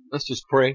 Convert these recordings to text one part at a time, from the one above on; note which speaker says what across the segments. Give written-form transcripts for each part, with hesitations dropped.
Speaker 1: Let's just pray.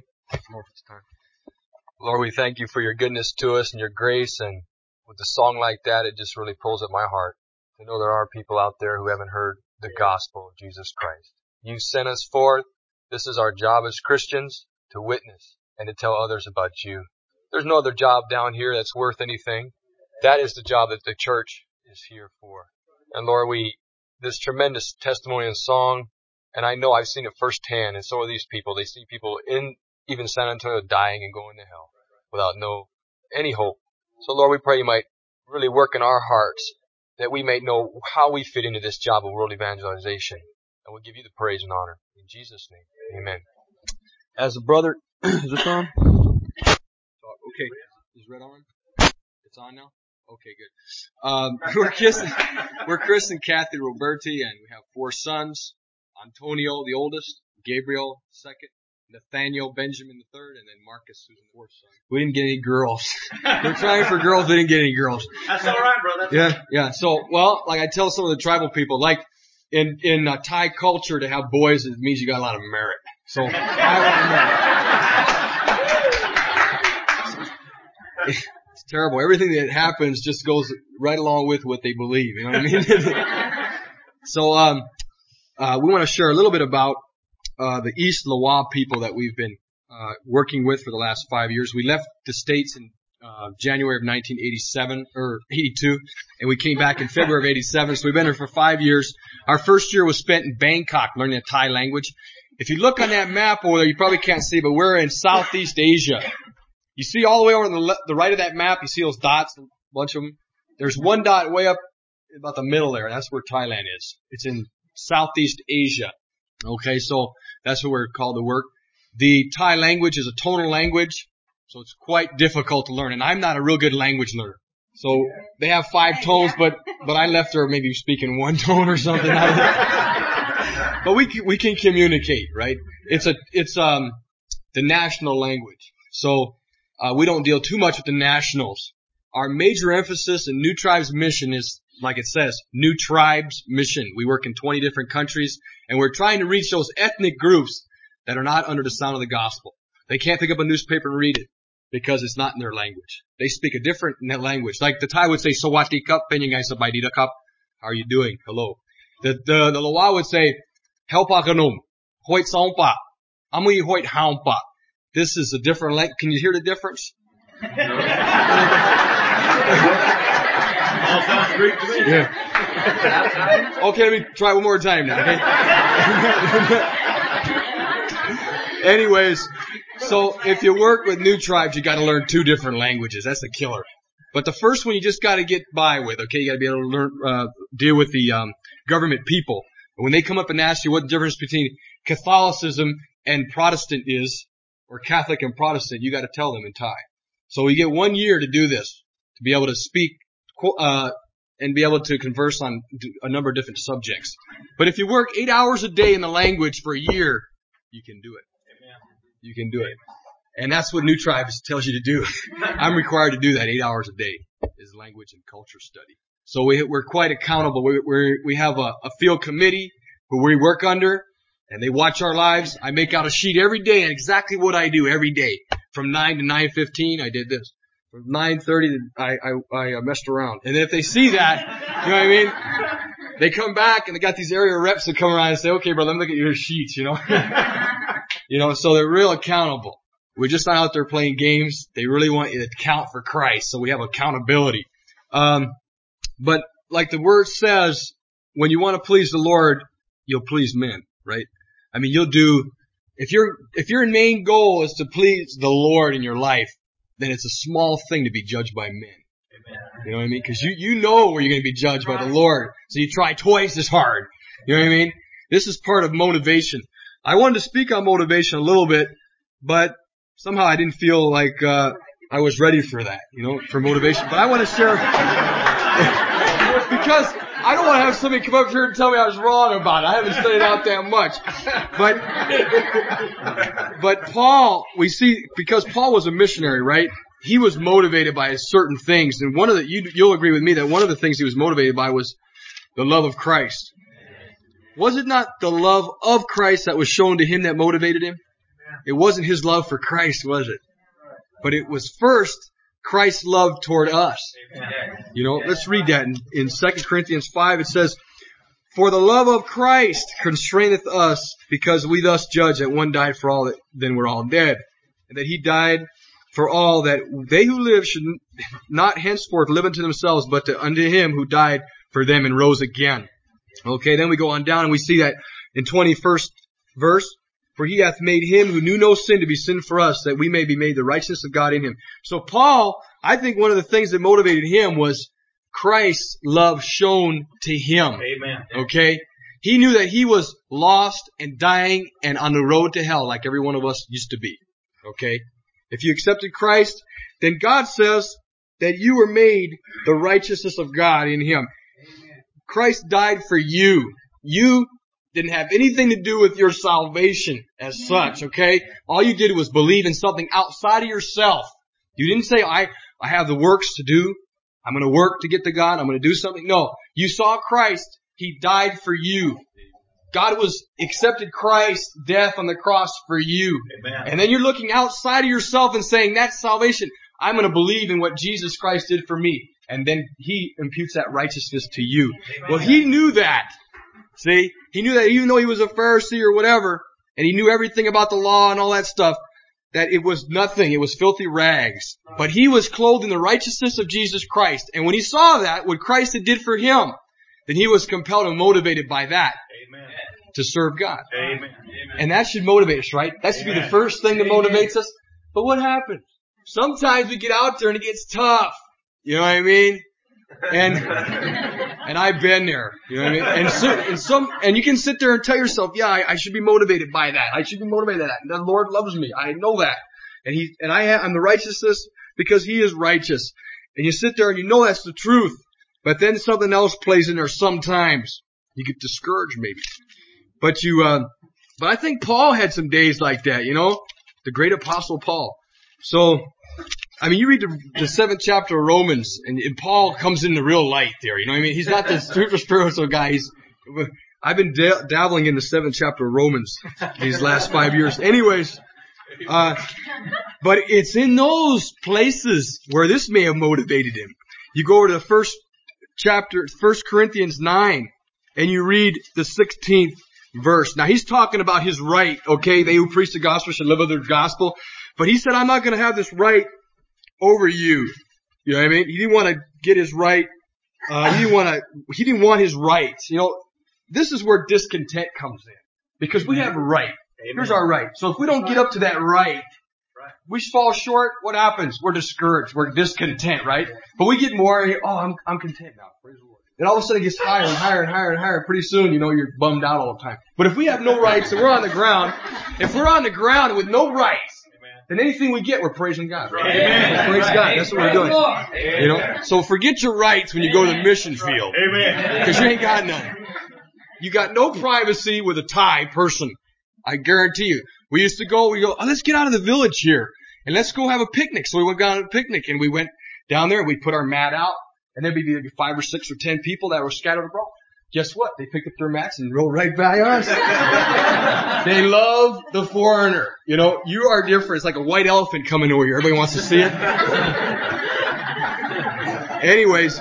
Speaker 1: Lord, we thank you for your goodness to us and your grace, and with a song like that, it just really pulls at my heart to know there are people out there who haven't heard the gospel of Jesus Christ. You sent us forth. This is our job as Christians, to witness and to tell others about you. There's no other job down here that's worth anything. That is the job that the church is here for. And Lord, this tremendous testimony and song, and I know I've seen it firsthand, and so are these people. They see people in even San Antonio dying and going to hell without any hope. So Lord, we pray you might really work in our hearts, that we may know how we fit into this job of world evangelization. And we'll give you the praise and honor. In Jesus' name, amen. As a brother, is this on? Okay. Is red on? It's on now? Okay, good. We're Chris and Kathy Roberti, and we have 4 sons. Antonio, the oldest, Gabriel, second, Nathaniel, Benjamin, the third, and then Marcus, who's the 4th son. We didn't get any girls. We're trying for girls, we didn't get any girls.
Speaker 2: That's all right, brother.
Speaker 1: Yeah. So, well, like I tell some of the tribal people, like in Thai culture, to have boys, it means you got a lot of merit. So, I want merit. It's terrible. Everything that happens just goes right along with what they believe. You know what I mean? So, we want to share a little bit about the East Lawa people that we've been working with for the last 5 years. We left the States in January of 1987 or 82, and we came back in February of 87. So we've been here for 5 years. Our first year was spent in Bangkok learning the Thai language. If you look on that map over there, you probably can't see, but we're in Southeast Asia. You see all the way over on the right of that map, you see those dots, a bunch of them. There's one dot way up about the middle there. That's where Thailand is. It's in Southeast Asia. Okay, so that's what we're called to work. The Thai language is a tonal language, so it's quite difficult to learn. And I'm not a real good language learner. So they have 5 tones, but I left there maybe speaking 1 tone or something. But we can communicate, right? It's the national language. So we don't deal too much with the nationals. Our major emphasis in New Tribes Mission is, like it says, New Tribes Mission. We work in 20 different countries, and we're trying to reach those ethnic groups that are not under the sound of the gospel. They can't pick up a newspaper and read it because it's not in their language. They speak a different language. Like the Thai would say, Sawati Kap, Penyang Sabaidida Kap. How are you doing? Hello. The Lawa would say, Helpa Kanum, Hoit Saumpa, Amui Hoit Haumpa. This is a different language. Can you hear the difference?
Speaker 2: All sounds Greek to me.
Speaker 1: Yeah. Okay, let me try one more time now. Okay? Anyways, so if you work with New Tribes, you got to learn 2 different languages. That's the killer. But the first one you just got to get by with. Okay, you got to be able to learn deal with the government people. And when they come up and ask you what the difference between Catholicism and Protestant is, or Catholic and Protestant, you got to tell them in Thai. So we get 1 year to do this, to be able to speak and be able to converse on a number of different subjects. But if you work 8 hours a day in the language for a year, you can do it.
Speaker 2: Amen.
Speaker 1: You can do it. And that's what New Tribes tells you to do. I'm required to do that 8 hours a day, is language and culture study. So we're quite accountable. We have a field committee who we work under, and they watch our lives. I make out a sheet every day and exactly what I do every day. From 9 to 9:15, I did this. From 9:30, I messed around. And then if they see that, you know what I mean? They come back and they got these area reps that come around and say, okay, brother, let me look at your sheets, you know. So they're real accountable. We're just not out there playing games. They really want you to count for Christ. So we have accountability. But like the word says, when you want to please the Lord, you'll please men, right? I mean, you'll do, if your main goal is to please the Lord in your life, then it's a small thing to be judged by men.
Speaker 2: Amen.
Speaker 1: You know what I mean? Because you know where you're going to be judged by the Lord. So you try twice as hard. You know what I mean? This is part of motivation. I wanted to speak on motivation a little bit, but somehow I didn't feel like I was ready for that, for motivation. But I want to share because I don't want to have somebody come up here and tell me I was wrong about it. I haven't studied out that much. But Paul, we see, because Paul was a missionary, right? He was motivated by certain things. And one of you'll agree with me that one of the things he was motivated by was the love of Christ. Was it not the love of Christ that was shown to him that motivated him? It wasn't his love for Christ, was it? But it was first Christ's love toward us. Let's read that in 2 Corinthians 5. It says, "For the love of Christ constraineth us, because we thus judge that one died for all, that then we're all dead. And that he died for all, that they who live should not henceforth live unto themselves, but unto him who died for them and rose again." Okay, then we go on down and we see that in 21st verse, "For he hath made him who knew no sin to be sin for us, that we may be made the righteousness of God in him." So Paul, I think one of the things that motivated him was Christ's love shown to him.
Speaker 2: Amen.
Speaker 1: Okay? He knew that he was lost and dying and on the road to hell like every one of us used to be. Okay? If you accepted Christ, then God says that you were made the righteousness of God in him. Christ died for you. You didn't have anything to do with your salvation as such, okay? All you did was believe in something outside of yourself. You didn't say, I have the works to do. I'm going to work to get to God. I'm going to do something. No. You saw Christ. He died for you. God accepted Christ's death on the cross for you.
Speaker 2: Amen.
Speaker 1: And then you're looking outside of yourself and saying, that's salvation. I'm going to believe in what Jesus Christ did for me. And then he imputes that righteousness to you.
Speaker 2: Amen.
Speaker 1: Well, he knew that. See? He knew that even though he was a Pharisee or whatever, and he knew everything about the law and all that stuff, that it was nothing. It was filthy rags. But he was clothed in the righteousness of Jesus Christ. And when he saw that, what Christ had did for him, then he was compelled and motivated by that.
Speaker 2: Amen.
Speaker 1: To serve God.
Speaker 2: Amen.
Speaker 1: And that should motivate us, right? That should be the first thing that motivates us. But what happens? Sometimes we get out there and it gets tough. You know what I mean? And I've been there. You know what I mean? And you can sit there and tell yourself, yeah, I should be motivated by that. I should be motivated by that. The Lord loves me. I know that. And I'm the righteousness because he is righteous. And you sit there and you know that's the truth. But then something else plays in there sometimes. You get discouraged maybe. But I think Paul had some days like that, the great apostle Paul. So, I mean, you read the 7th chapter of Romans, and Paul comes in the real light there, you know what I mean? He's not this super spiritual guy. I've been dabbling in the 7th chapter of Romans these last 5 years. Anyways, but it's in those places where this may have motivated him. You go over to the first chapter, 1 Corinthians 9, and you read the 16th verse. Now he's talking about his right, okay? They who preach the gospel should live under the gospel. But he said, I'm not going to have this right over you. You know what I mean? He didn't want to get his right. He didn't want his rights. This is where discontent comes in. Because we have a right. Amen. Here's our right. So if we don't get up to that right, we fall short, what happens? We're discouraged. We're discontent, right? But we get more, I'm content now. Praise the Lord. And all of a sudden it gets higher and higher and higher and higher. Pretty soon, you're bummed out all the time. But if we have no rights and we're on the ground, with no rights, then anything we get, we're praising God. Right? Amen. Praise God. That's what we're doing. Amen. So forget your rights when you go to the mission field.
Speaker 2: Amen.
Speaker 1: Because you ain't got none. You got no privacy with a Thai person. I guarantee you. We go, let's get out of the village here and let's go have a picnic. So we went down on a picnic and we went down there and we put our mat out and there'd be 5 or 6 or 10 people that were scattered abroad. Guess what? They picked up their mats and rolled right by us. They love the foreigner. You are different. It's like a white elephant coming over here. Everybody wants to see it. Anyways,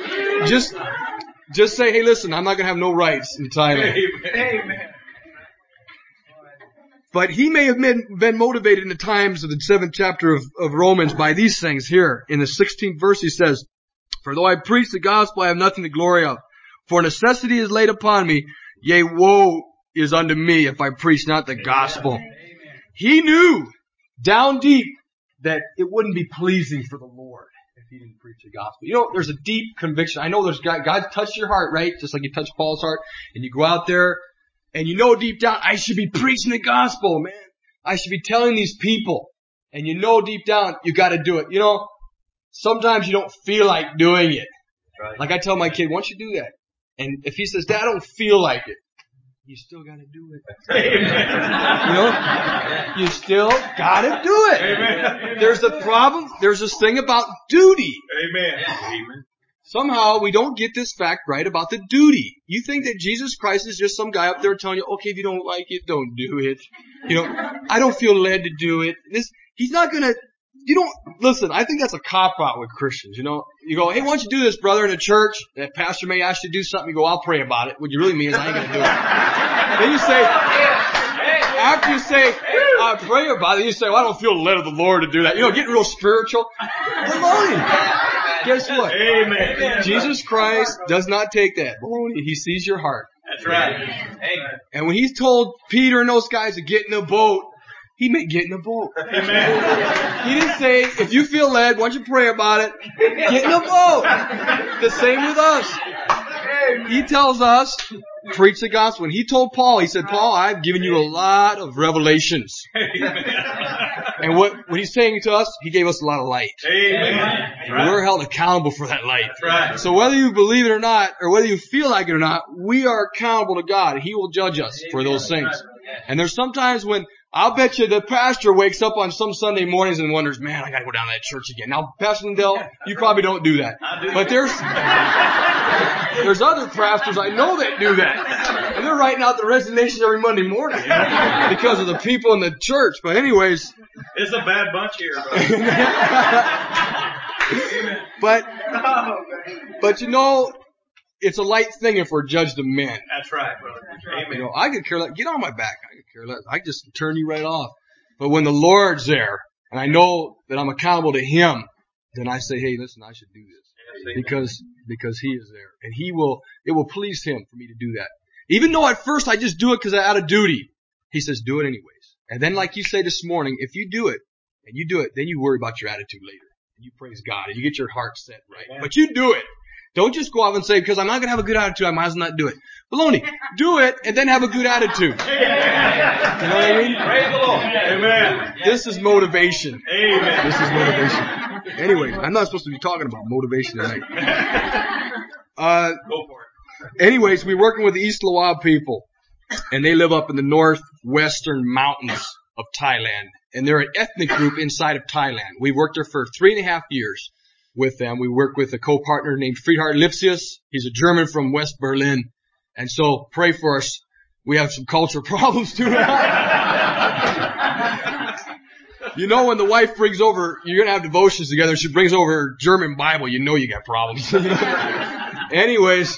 Speaker 1: just say, hey, listen, I'm not going to have no rights in Thailand.
Speaker 2: Amen.
Speaker 1: But he may have been motivated in the times of the 7th chapter of Romans by these things here. In the 16th verse he says, for though I preach the gospel, I have nothing to glory of. For necessity is laid upon me, yea, woe is unto me if I preach not the gospel. Amen. He knew down deep that it wouldn't be pleasing for the Lord if he didn't preach the gospel. There's a deep conviction. I know there's God touched your heart, right? Just like he touched Paul's heart. And you go out there and deep down, I should be preaching the gospel, man. I should be telling these people. And deep down, you gotta do it. Sometimes you don't feel like doing it. Right. Like I tell my kid, why don't you do that? And if he says, Dad, I don't feel like it, you still gotta do it.
Speaker 2: Amen.
Speaker 1: You still gotta do it.
Speaker 2: Amen.
Speaker 1: There's a problem. There's this thing about duty.
Speaker 2: Amen.
Speaker 1: somehow we don't get this fact right about the duty. You think that Jesus Christ is just some guy up there telling you, okay, if you don't like it, don't do it. I don't feel led to do it. He's not gonna, listen, I think that's a cop-out with Christians, You go, hey, why don't you do this, brother, in a church? That pastor may ask you to do something. You go, I'll pray about it. What you really mean is I ain't gonna do it. Then you say, after you say, I pray about it, you say, well, I don't feel led of the Lord to do that. Get real spiritual. Baloney. Guess what?
Speaker 2: Amen.
Speaker 1: Jesus Christ does not take that baloney. He sees your heart.
Speaker 2: That's right. Amen.
Speaker 1: And when He told Peter and those guys to get in the boat, He meant get in the boat.
Speaker 2: Amen.
Speaker 1: He didn't say, if you feel led, why don't you pray about it? Get in the boat. The same with us. He tells us, preach the gospel. When He told Paul, He said, Paul, I've given you a lot of revelations. And what He's saying to us, He gave us a lot of light.
Speaker 2: Amen.
Speaker 1: And we're held accountable for that light.
Speaker 2: That's right.
Speaker 1: So whether you believe it or not, or whether you feel like it or not, we are accountable to God. He will judge us for those things. And there's sometimes when I'll bet you the pastor wakes up on some Sunday mornings and wonders, man, I gotta go down to that church again. Now, Pastor Lindell, you probably don't do that. But there's other pastors I know that do that. And they're writing out the resignations every Monday morning, because of the people in the church. But anyways.
Speaker 2: It's a bad bunch here,
Speaker 1: brother. But it's a light thing if we're judged of men.
Speaker 2: That's right, brother. Amen.
Speaker 1: I could care less. Get on my back. I could care less. I just turn you right off. But when the Lord's there, and I know that I'm accountable to Him, then I say, hey, listen, I should do this. Because He is there. And it will please Him for me to do that. Even though at first I just do it because I'm out of duty. He says, do it anyways. And then like you say this morning, if you do it, and you do it, then you worry about your attitude later. And you praise God, and you get your heart set right. Amen. But you do it. Don't just go off and say, because I'm not going to have a good attitude, I might as well not do it. Baloney. Do it, and then have a good attitude. You know what I mean?
Speaker 2: Praise the Lord. Amen.
Speaker 1: This is motivation.
Speaker 2: Amen.
Speaker 1: This is motivation. Anyway, I'm not supposed to be talking about motivation tonight.
Speaker 2: Go for it.
Speaker 1: Anyways, we're working with the East Lawa people, and they live up in the northwestern mountains of Thailand. And they're an ethnic group inside of Thailand. We worked there for 3.5 years with them. We work with a co-partner named Friedhard Lipsius. He's a German from West Berlin. And so pray for us. We have some cultural problems too. When the wife brings over, you're going to have devotions together. She brings over her German Bible. You know you got problems. Anyways,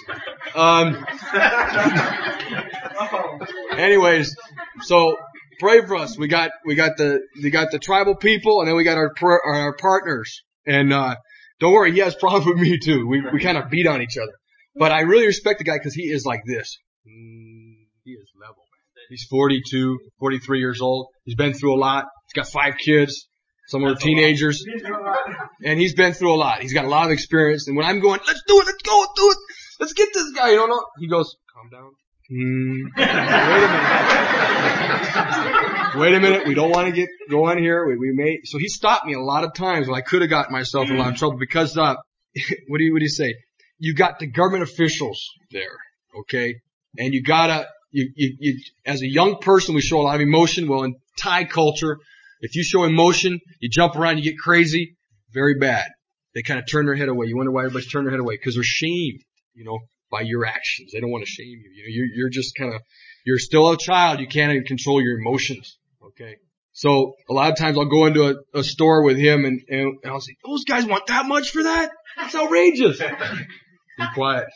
Speaker 1: so pray for us. We got the tribal people, and then we got our partners. And don't worry, he has problems with me too. We kind of beat on each other. But I really respect the guy because he is like this. He is level. He's 42, 43 years old. He's been through a lot. He's got 5 kids. Some are teenagers. And he's been through a lot. He's got a lot of experience. And when I'm going, let's do it, let's go, do it. Let's get this guy. He goes, calm down. Wait a minute. We don't want to go on here. So he stopped me a lot of times when I could have gotten myself in a lot of trouble because, what do you say? You got the government officials there, okay? And you gotta, as a young person, we show a lot of emotion. Well, in Thai culture, if you show emotion, you jump around, you get crazy, very bad. They kind of turn their head away. You wonder why everybody's turning their head away? Because they're shamed, by your actions. They don't want to shame you. You're just you're still a child. You can't even control your emotions. Okay. So a lot of times I'll go into a store with him and I'll say, those guys want that much for that? That's outrageous. Be quiet.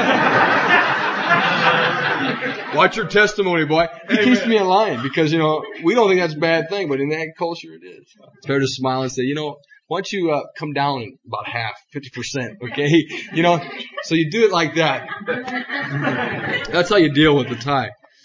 Speaker 1: Watch your testimony, boy. He keeps me in line because, we don't think that's a bad thing, but in that culture it is. It's better to smile and say, why don't you come down about half, 50%, okay? So you do it like that. That's how you deal with the Thai.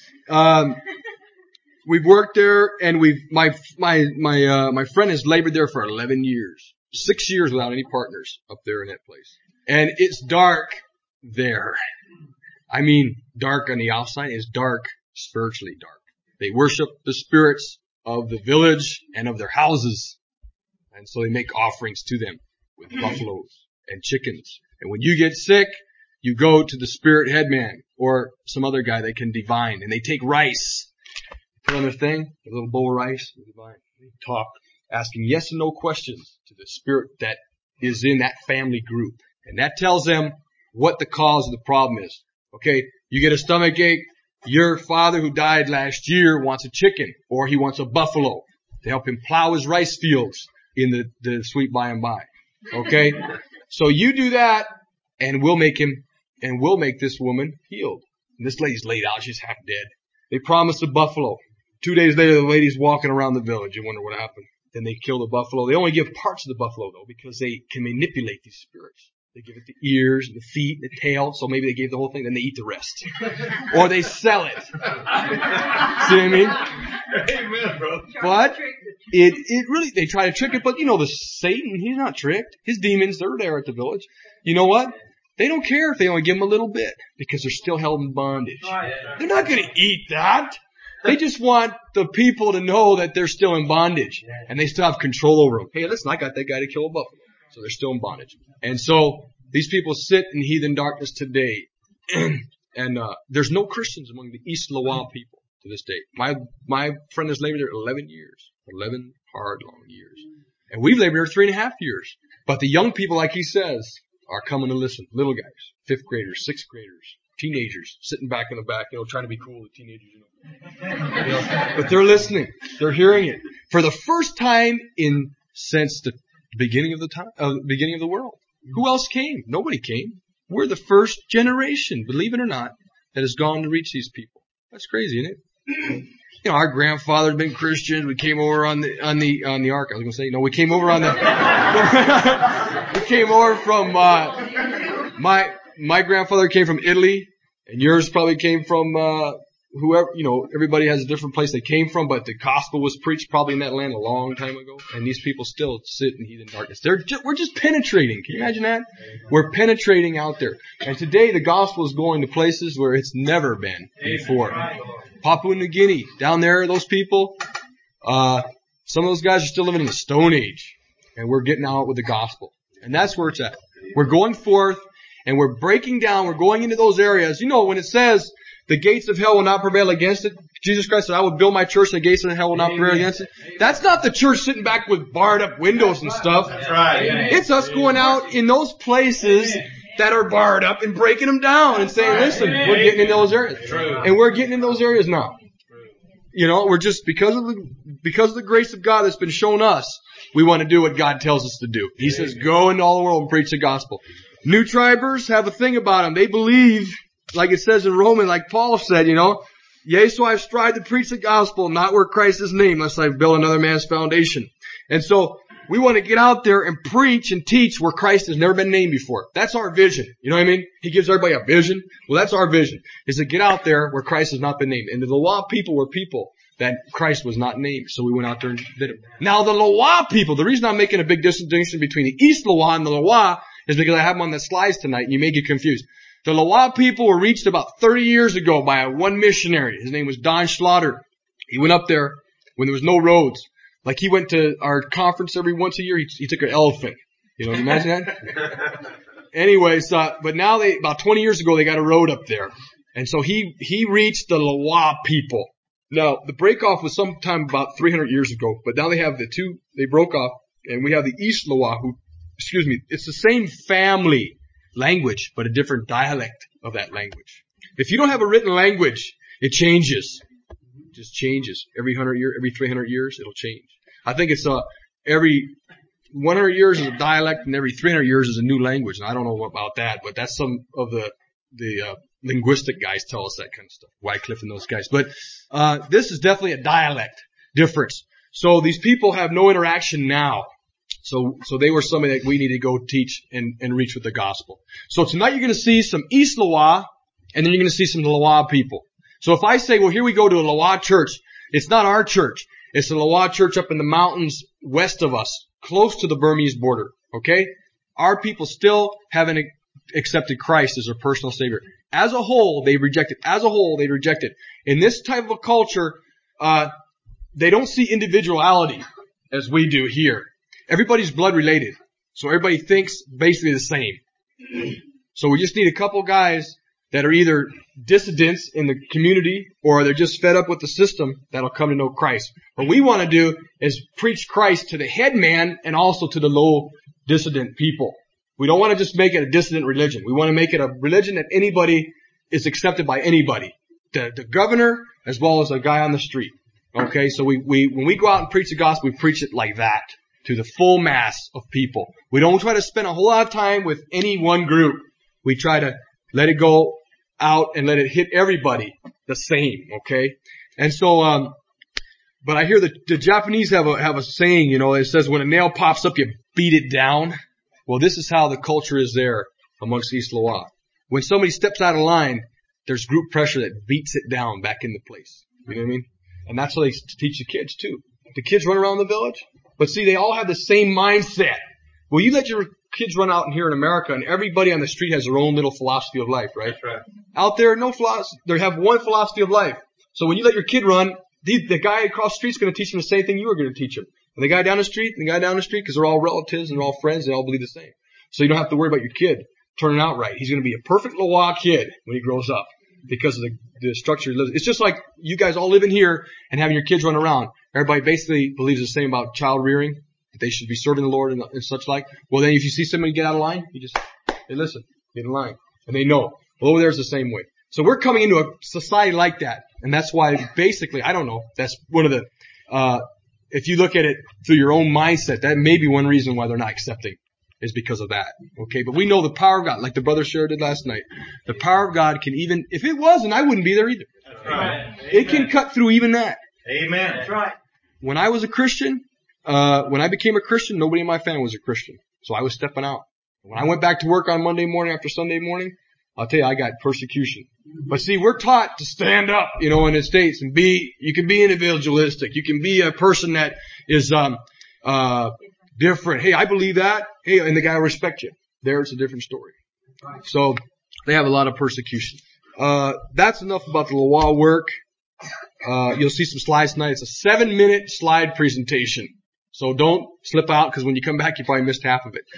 Speaker 1: We've worked there, and my friend has labored there for 11 years. 6 years without any partners up there in that place. And it's dark there. I mean, dark on the outside is dark, spiritually dark. They worship the spirits of the village and of their houses. And so they make offerings to them with buffaloes and chickens. And when you get sick, you go to the spirit headman or some other guy that can divine. And they take rice, put on their thing, a little bowl of rice, and divine. They talk, asking yes and no questions to the spirit that is in that family group. And that tells them what the cause of the problem is. Okay, you get a stomach ache, your father who died last year wants a chicken, or he wants a buffalo to help him plow his rice fields in the sweet by and by. Okay? So you do that, and we'll make this woman healed. And this lady's laid out, she's half dead. They promised a buffalo. 2 days later, the lady's walking around the village. You wonder what happened. Then they kill the buffalo. They only give parts of the buffalo, though, because they can manipulate these spirits. They give it the ears, the feet, the tail, so maybe they gave the whole thing, then they eat the rest. Or they sell it. See what I mean?
Speaker 2: Amen, bro.
Speaker 1: But it really, they try to trick it, but the Satan, he's not tricked. His demons, they're there at the village. You know what? They don't care if they only give them a little bit, because they're still held in bondage. They're not going to eat that. They just want the people to know that they're still in bondage, and they still have control over them. Hey, listen, I got that guy to kill a buffalo. So they're still in bondage. And so these people sit in heathen darkness today. And there's no Christians among the East Loa people to this day. My friend has labored there 11 years. 11 hard, long years. And we've labored there 3.5 years. But the young people, like he says, are coming to listen. Little guys, 5th graders, 6th graders, teenagers, sitting back in the back, trying to be cool with teenagers, But they're listening. They're hearing it. For the first time since the beginning of the world. Who else came? Nobody came. We're the first generation, believe it or not, that has gone to reach these people. That's crazy, isn't it? Our grandfather had been Christians. We came over on the ark. I was going to say, no, we came over on we came over from, my grandfather came from Italy, and yours probably came from, whoever, everybody has a different place they came from, but the gospel was preached probably in that land a long time ago, and these people still sit in heathen darkness. We're just penetrating. Can you imagine that? We're penetrating out there. And today the gospel is going to places where it's never been before. Papua New Guinea, down there, those people, some of those guys are still living in the Stone Age, and we're getting out with the gospel. And that's where it's at. We're going forth, and we're breaking down, we're going into those areas. When it says, the gates of hell will not prevail against it. Jesus Christ said, I will build my church and the gates of hell will not prevail against it. That's not the church sitting back with barred up windows and stuff.
Speaker 2: That's right.
Speaker 1: It's us going out in those places that are barred up and breaking them down and saying, listen, we're getting in those areas. And we're getting in those areas now. We're just, because of the grace of God that's been shown us, we want to do what God tells us to do. He says, go into all the world and preach the gospel. New tribers have a thing about them. They believe, like it says in Romans, like Paul said, yea, so I've strived to preach the gospel, not where Christ is named, lest I build another man's foundation. And so we want to get out there and preach and teach where Christ has never been named before. That's our vision. You know what I mean? He gives everybody a vision. Well, that's our vision, is to get out there where Christ has not been named. And the Loa people were people that Christ was not named. So we went out there and did it. Now the Loa people, the reason I'm making a big distinction between the East Loa and the Loa is because I have them on the slides tonight and you may get confused. The Loa people were reached about 30 years ago by one missionary. His name was Don Schlatter. He went up there when there was no roads. Like he went to our conference every once a year. He took an elephant. Can you imagine that? Anyways, but now about 20 years ago, they got a road up there. And so he reached the Loa people. Now, the breakoff was sometime about 300 years ago, but now they have they broke off, and we have the East Loa it's the same family language, but a different dialect of that language. If you don't have a written language, it changes. It just changes. Every 300 years, it'll change. I think it's every 100 years is a dialect, and every 300 years is a new language. And I don't know about that, but that's some of the linguistic guys tell us that kind of stuff. Wycliffe and those guys. But this is definitely a dialect difference. So these people have no interaction now. So they were somebody that we need to go teach and reach with the gospel. So tonight you're going to see some East Loa, and then you're going to see some Loa people. So if I say, well, here we go to a Loa church, it's not our church. It's a Loa church up in the mountains west of us, close to the Burmese border. Okay? Our people still haven't accepted Christ as their personal Savior. As a whole, they reject it. In this type of a culture, they don't see individuality as we do here. Everybody's blood related. So everybody thinks basically the same. So we just need a couple guys that are either dissidents in the community or they're just fed up with the system that'll come to know Christ. What we want to do is preach Christ to the head man and also to the low dissident people. We don't want to just make it a dissident religion. We want to make it a religion that anybody is accepted by anybody. The governor as well as a guy on the street. Okay, so when we go out and preach the gospel, we preach it like that to the full mass of people. We don't try to spend a whole lot of time with any one group. We try to let it go out and let it hit everybody the same. Okay, and so but I hear the Japanese have a saying, it says when a nail pops up, you beat it down. Well, this is how the culture is there amongst East Loa. When somebody steps out of line, there's group pressure that beats it down back into place. You know what I mean? And that's how they teach the kids too. The kids run around the village, but see, they all have the same mindset. Well, you let your kids run out here in America, and everybody on the street has their own little philosophy of life, right?
Speaker 2: That's right.
Speaker 1: Out there, no philosophy. They have one philosophy of life. So when you let your kid run, the guy across the street is going to teach him the same thing you were going to teach him. And the guy down the street, because they're all relatives and they're all friends, they all believe the same. So you don't have to worry about your kid turning out right. He's going to be a perfect Loa kid when he grows up because of the structure he lives in. It's just like you guys all living here and having your kids run around. Everybody basically believes the same about child rearing, that they should be serving the Lord and such like. Well, then if you see somebody get out of line, you just, hey, listen, get in line. And they know. Well, over there's the same way. So we're coming into a society like that. And that's why basically, I don't know, that's one of the, if you look at it through your own mindset, that may be one reason why they're not accepting is because of that. Okay. But we know the power of God, like the brother shared it last night. The power of God can even, if it wasn't, I wouldn't be there either.
Speaker 2: That's right.
Speaker 1: It can cut through even that.
Speaker 2: Amen. That's right.
Speaker 1: When I was a Christian, when I became a Christian, nobody in my family was a Christian. So I was stepping out. When I went back to work on Monday morning after Sunday morning, I'll tell you, I got persecution. But see, we're taught to stand up, in the States and you can be individualistic. You can be a person that is, different. Hey, I believe that. Hey, and the guy will respect you. There it's a different story. So they have a lot of persecution. That's enough about the Loa work. You'll see some slides tonight. It's a 7-minute slide presentation. So don't slip out because when you come back, you probably missed half of it.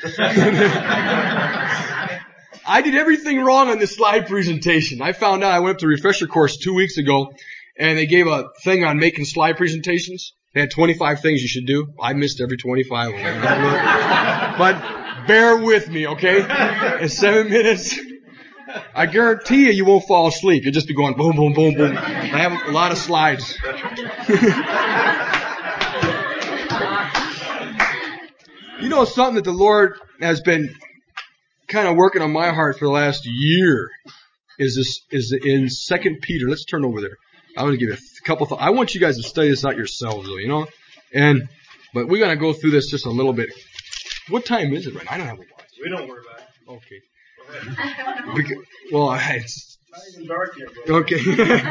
Speaker 1: I did everything wrong on this slide presentation. I found out I went up to a refresher course 2 weeks ago and they gave a thing on making slide presentations. They had 25 things you should do. I missed every 25 of them. But bear with me, okay? In 7 minutes, I guarantee you won't fall asleep. You'll just be going boom, boom, boom, boom. I have a lot of slides. Something that the Lord has been kind of working on my heart for the last year is in 2 Peter. Let's turn over there. I want to give you a couple thoughts. I want you guys to study this out yourselves, though, but we're going to go through this just a little bit. What time is it right now? I don't have a watch.
Speaker 2: We don't worry about it.
Speaker 1: Okay. Well, it's
Speaker 2: not even dark yet, bro.
Speaker 1: Okay.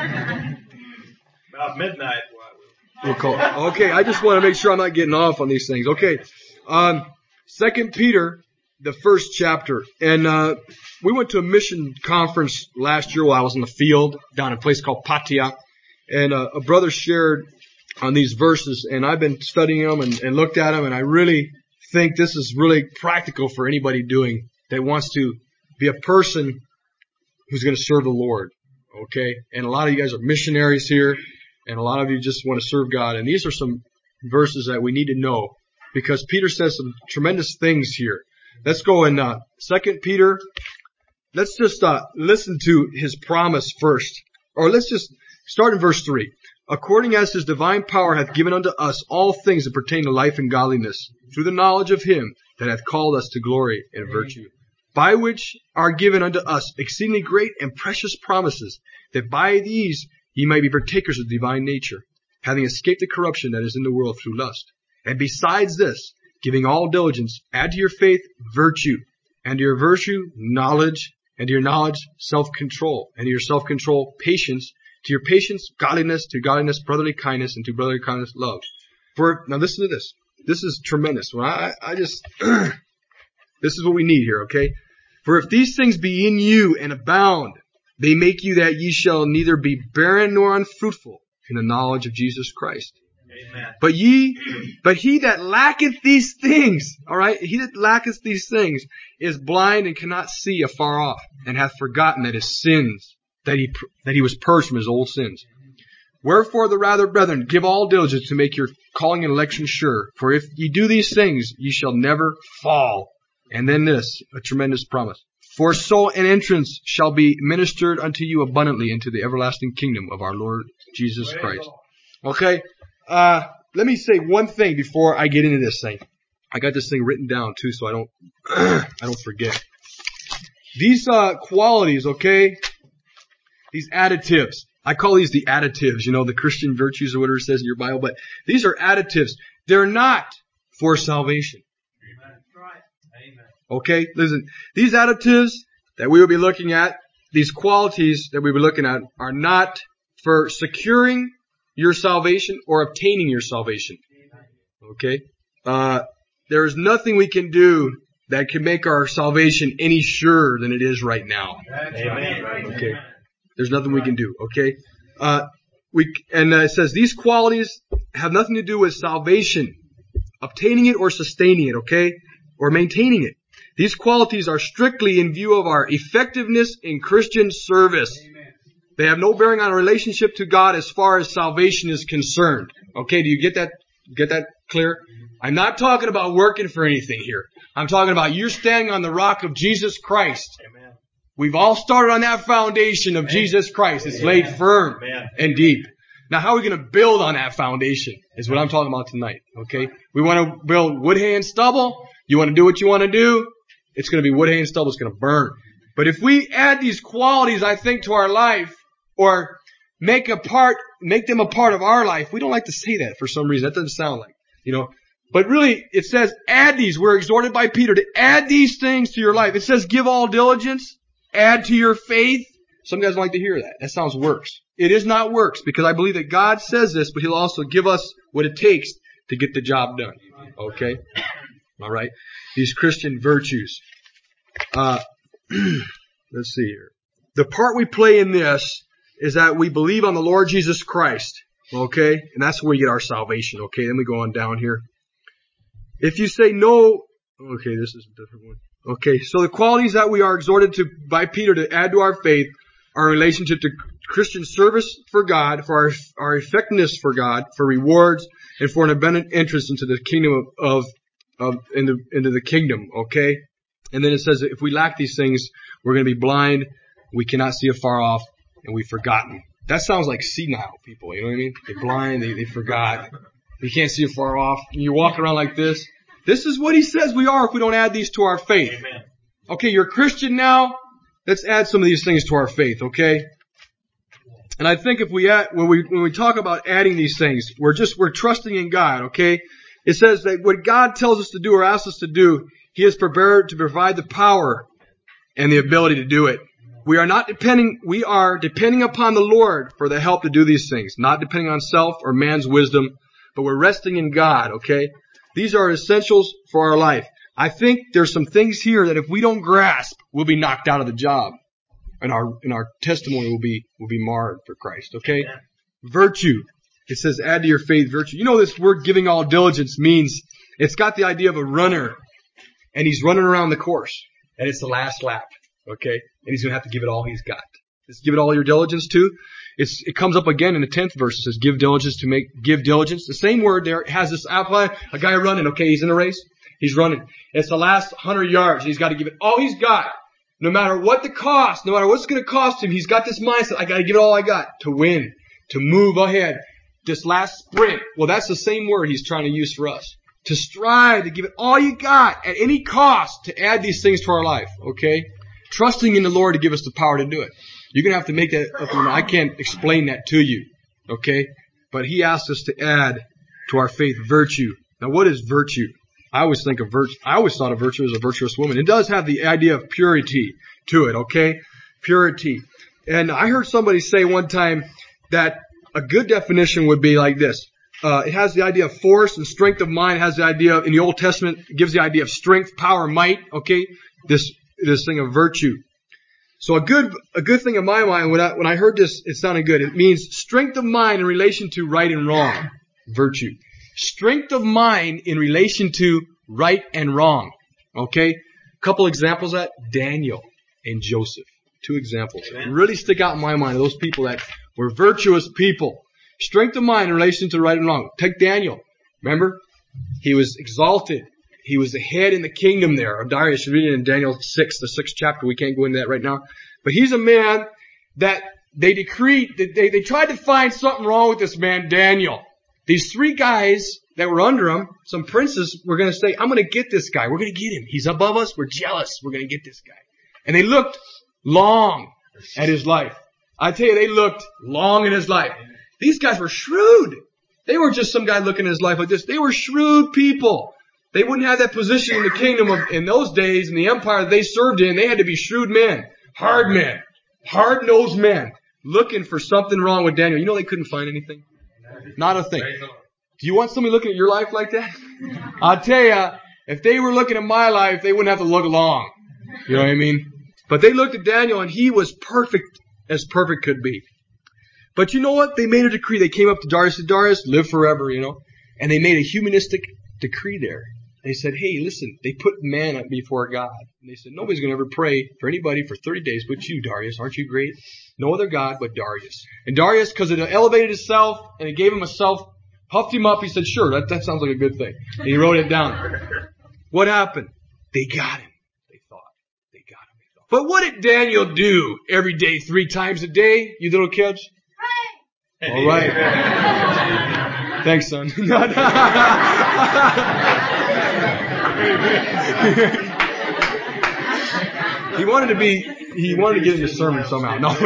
Speaker 2: About midnight.
Speaker 1: We'll call it. Okay, I just want to make sure I'm not getting off on these things. Okay. 2 Peter, the first chapter. And we went to a mission conference last year while I was in the field down in a place called Patia. And a brother shared on these verses, and I've been studying them and looked at them, and I really think this is really practical for anybody that wants to be a person who's going to serve the Lord. Okay? And a lot of you guys are missionaries here, and a lot of you just want to serve God. And these are some verses that we need to know, because Peter says some tremendous things here. Let's go in 2 Peter. Let's just listen to his promise first. Or let's just start in verse 3. According as his divine power hath given unto us all things that pertain to life and godliness, through the knowledge of him that hath called us to glory and virtue, by which are given unto us exceedingly great and precious promises, that by these ye may be partakers of divine nature, having escaped the corruption that is in the world through lust. And besides this, giving all diligence, add to your faith virtue, and to your virtue knowledge, and to your knowledge self-control, and to your self-control patience, to your patience godliness, to godliness brotherly kindness, and to brotherly kindness love. Now listen to this. This is tremendous. Well, I just this is what we need here, okay? For if these things be in you and abound, they make you that ye shall neither be barren nor unfruitful in the knowledge of Jesus Christ.
Speaker 2: Amen.
Speaker 1: But he that lacketh these things, alright, he that lacketh these things is blind and cannot see afar off, and hath forgotten that his sins, that he was purged from his old sins. Wherefore the rather, brethren, give all diligence to make your calling and election sure. For if ye do these things, ye shall never fall And then this, a tremendous promise. For so an entrance shall be ministered unto you abundantly into the everlasting kingdom of our Lord Jesus Christ. Okay, let me say one thing before I get into this thing. I got this thing written down too, so I don't, I don't forget. These qualities, okay, these additives. I call these the additives, you know, the Christian virtues or whatever it says in your Bible, but these are additives. They're not for salvation. Okay, listen, these additives that we will be looking at, these qualities that we will be looking at, are not for securing your salvation or obtaining your salvation. Okay? There is nothing we can do that can make our salvation any surer than it is right now. Okay? There's nothing we can do. Okay? It says these qualities have nothing to do with salvation, obtaining it or sustaining it. Okay? Or maintaining it. These qualities are strictly in view of our effectiveness in Christian service. Amen. They have no bearing on a relationship to God as far as salvation is concerned. Okay, do you get that? Get that clear? I'm not talking about working for anything here. I'm talking about you're standing on the rock of Jesus Christ. Amen. We've all started on that foundation of Jesus Christ. It's laid firm and deep. Now, how are we going to build on that foundation is what I'm talking about tonight. Okay, we want to build wood, hay, and stubble. You want to do what you want to do. It's going to be wood, hay, and stubble. It's going to burn. But if we add these qualities, I think, to our life, or make them a part of our life, we don't like to say that for some reason. That doesn't sound like, you know. But really, it says add these. We're exhorted by Peter to add these things to your life. It says give all diligence, add to your faith. Some guys don't like to hear that. That sounds works. It is not works, because I believe that God says this, but He'll also give us what it takes to get the job done. Okay? All right? These Christian virtues. Let's see here. The part we play in this is that we believe on the Lord Jesus Christ. Okay? And that's where we get our salvation. Okay? Then we go on down here. If you say no, okay, this is a different one. Okay, so the qualities that we are exhorted to by Peter to add to our faith are in relationship to Christian service for God, for our effectiveness for God, for rewards, and for an abundant interest into the kingdom into the kingdom, okay? And then it says that if we lack these things, we're going to be blind, we cannot see afar off, and we've forgotten. That sounds like senile people, you know what I mean? They're blind, they forgot. You can't see afar off. You're walking around like this. This is what he says we are if we don't add these to our faith. Amen. Okay, you're a Christian now. Let's add some of these things to our faith, okay? And I think if we add, when we talk about adding these things, we're trusting in God, okay? It says that what God tells us to do or asks us to do, He is prepared to provide the power and the ability to do it. We are depending upon the Lord for the help to do these things, not depending on self or man's wisdom, but we're resting in God, okay? These are essentials for our life. I think there's some things here that if we don't grasp, we'll be knocked out of the job. And our testimony will be marred for Christ, okay? Yeah. Virtue. It says add to your faith virtue. You know this word giving all diligence means it's got the idea of a runner and he's running around the course and it's the last lap, okay? And he's going to have to give it all he's got. Just give it all your diligence to. It comes up again in the 10th verse. It says give diligence. The same word there has this outline. A guy running, okay, he's in a race. He's running. It's the last 100 yards. He's got to give it all he's got. No matter what the cost, no matter what's going to cost him, he's got this mindset, I got to give it all I got to win, to move ahead. This last sprint, well, that's the same word he's trying to use for us. To strive, to give it all you got at any cost to add these things to our life, okay? Trusting in the Lord to give us the power to do it. You're going to have to make that up. I can't explain that to you, okay? But He asks us to add to our faith virtue. Now, what is virtue? I always thought of virtue as a virtuous woman. It does have the idea of purity to it, okay? Purity. And I heard somebody say one time that a good definition would be like this. It has the idea of force and strength of mind. It has the idea of, in the Old Testament, it gives the idea of strength, power, might, okay? This thing of virtue. So a good thing in my mind, when I heard this, it sounded good. It means strength of mind in relation to right and wrong. Virtue. Strength of mind in relation to right and wrong. Okay? A couple examples of that. Daniel and Joseph. 2 examples. Amen. Really stick out in my mind of those people that were virtuous people. Strength of mind in relation to right and wrong. Take Daniel. Remember? He was exalted. He was the head in the kingdom there of Darius. Read it in Daniel 6, the 6th chapter. We can't go into that right now. But he's a man that they decreed, they tried to find something wrong with this man, Daniel. These 3 guys that were under him, some princes, were going to say, I'm going to get this guy. We're going to get him. He's above us. We're jealous. We're going to get this guy. And they looked long at his life. I tell you, they looked long in his life. These guys were shrewd. They weren't just some guy looking at his life like this. They were shrewd people. They wouldn't have that position in the kingdom in those days, in the empire that they served in. They had to be shrewd men, hard-nosed men, looking for something wrong with Daniel. You know they couldn't find anything? Not a thing. Do you want somebody looking at your life like that? I'll tell you, if they were looking at my life, they wouldn't have to look long. You know what I mean? But they looked at Daniel, and he was perfect as perfect could be. But you know what? They made a decree. They came up to Darius and Darius, live forever, you know. And they made a humanistic decree there. They said, hey, listen, they put man before God. And they said, nobody's going to ever pray for anybody for 30 days but you, Darius. Aren't you great? No other God but Darius. And Darius, because it elevated himself and it gave him a self, puffed him up, he said, sure, that sounds like a good thing. And he wrote it down. What happened? They got him. They thought. They got him. But what did Daniel do every day, 3 times a day, you little kids? Pray. All right. Thanks, son. He wanted to get into sermon somehow. No.